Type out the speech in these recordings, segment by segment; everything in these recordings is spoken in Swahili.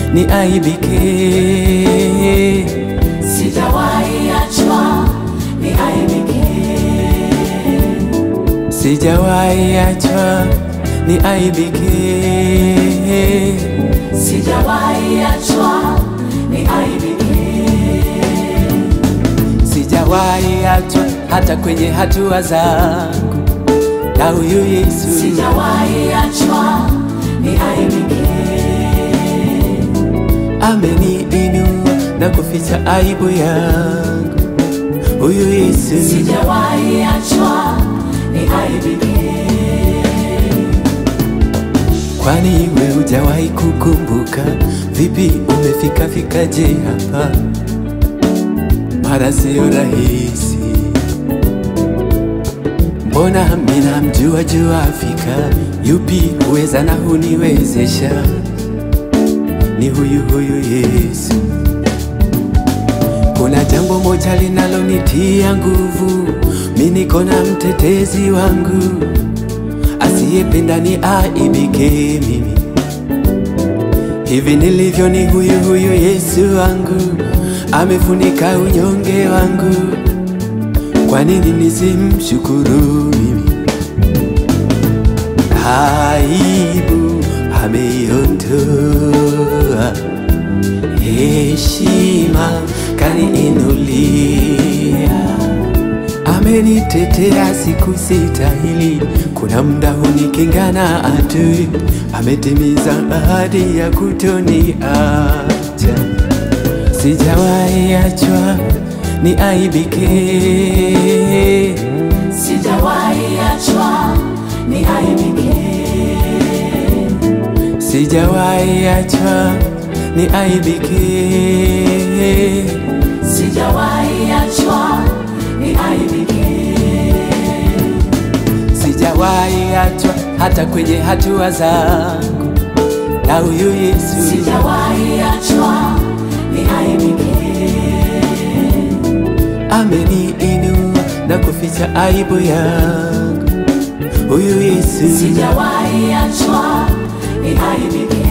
niaibike. Sijawahi achwa niaibike. Sijawahi achwa niaibike. Sijawahi achwa niaibike. Sijawahi achwa hata kwenye hatua zangu na huyu Yesu. Sijawahi achwa niaibike. Ameniinua na kuficha aibu yangu huyu Yesu. Sijawahi achwa niaibike. Kwani wewe hujawahi kukumbuka vipi umefikaje hapa? Mara sio rahisi. Mbona mina mjua Afrika, yupi huweza na huniwezesha? Ni huyu Yesu. Kuna jambo moja linalonitia nguvu, mimi niko na mtetezi wangu asiyependa niaibike mimi. Hivi nilivyo ni huyu Yesu wangu, amefunika unyonge wangu. Kwa nini nisimshukuru mimi? Aibu ameiondoa, heshima kaniinulia, amenitetea siku sitahili. Kuna muda hunikingana adui, ametimiza ahadi ya kutoniacha. Sijawahi achwa niaibike. Sijawahi achwa niaibike. Sijawahi achwa niaibike. Sijawahi achwa niaibike. Sijawahi achwa hata kwenye hatua zangu na huyu Yesu. Sijawahi achwa niaibike. Ameniinua na kuficha aibu yangu huyu Yesu. Sijawahi achwa niaibike.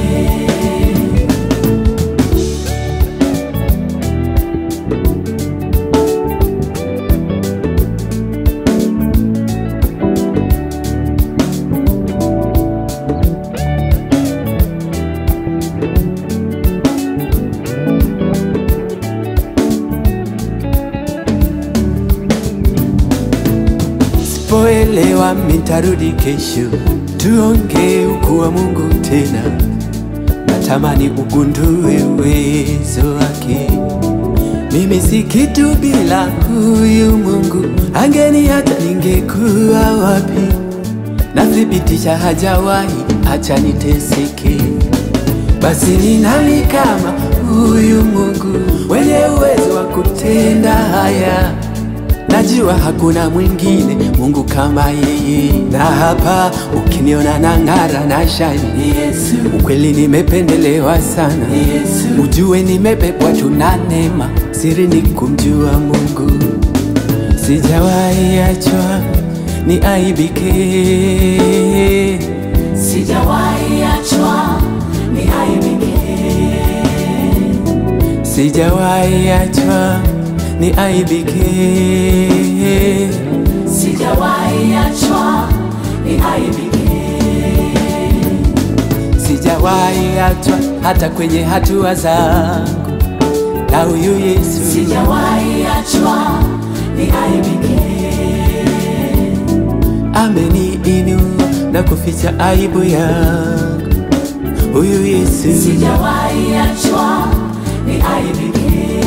Sipoelewa mitarudi kesho, tuongee ukuu wa Mungu tena. Natamani ugundue uwezo wake. Mimi si kitu bila huyu Mungu, angeniacha ningekuwa wapi? Nathibitisha hajawahi acha niteseke. Basi ni nani kama huyu Mungu, mwenye uwezo wa kutenda haya? Najua hakuna mwingine Mungu kama yeye. Na hapa ukiniona na ng'ara na shine, Yesu. Ukweli nimependelewa sana, Yesu. Ujue nimebebwa tu na neema, siri ni kumjua Mungu. Sijawahi achwa niaibike. Sijawahi achwa niaibike. Sijawahi achwa niaibike. Sijawahi achwa niaibike. Sijawahi achwa hata kwenye hatua zangu na huyu Yesu. Sijawahi achwa niaibike. Ameniinua na kuficha aibu yangu huyu Yesu. Sijawahi achwa niaibike.